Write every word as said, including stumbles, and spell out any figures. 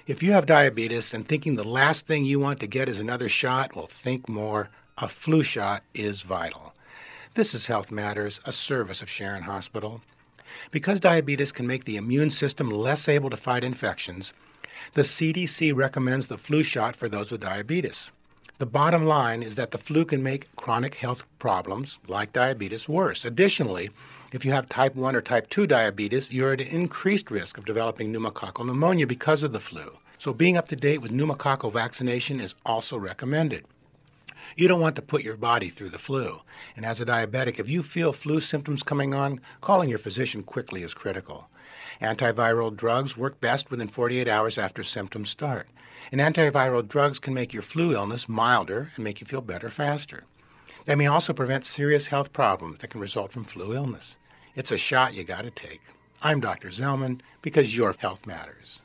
If you have diabetes and thinking the last thing you want to get is another shot, well, think more. A flu shot is vital. This is Health Matters, a service of Sharon Hospital. Because diabetes can make the immune system less able to fight infections, the C D C recommends the flu shot for those with diabetes. The bottom line is that the flu can make chronic health problems like diabetes worse. Additionally, if you have type one or type two diabetes, you're at an increased risk of developing pneumococcal pneumonia because of the flu. So being up to date with pneumococcal vaccination is also recommended. You don't want to put your body through the flu. And as a diabetic, if you feel flu symptoms coming on, calling your physician quickly is critical. Antiviral drugs work best within forty-eight hours after symptoms start. And antiviral drugs can make your flu illness milder and make you feel better faster. They may also prevent serious health problems that can result from flu illness. It's a shot you got to take. I'm Doctor Zellman because your health matters.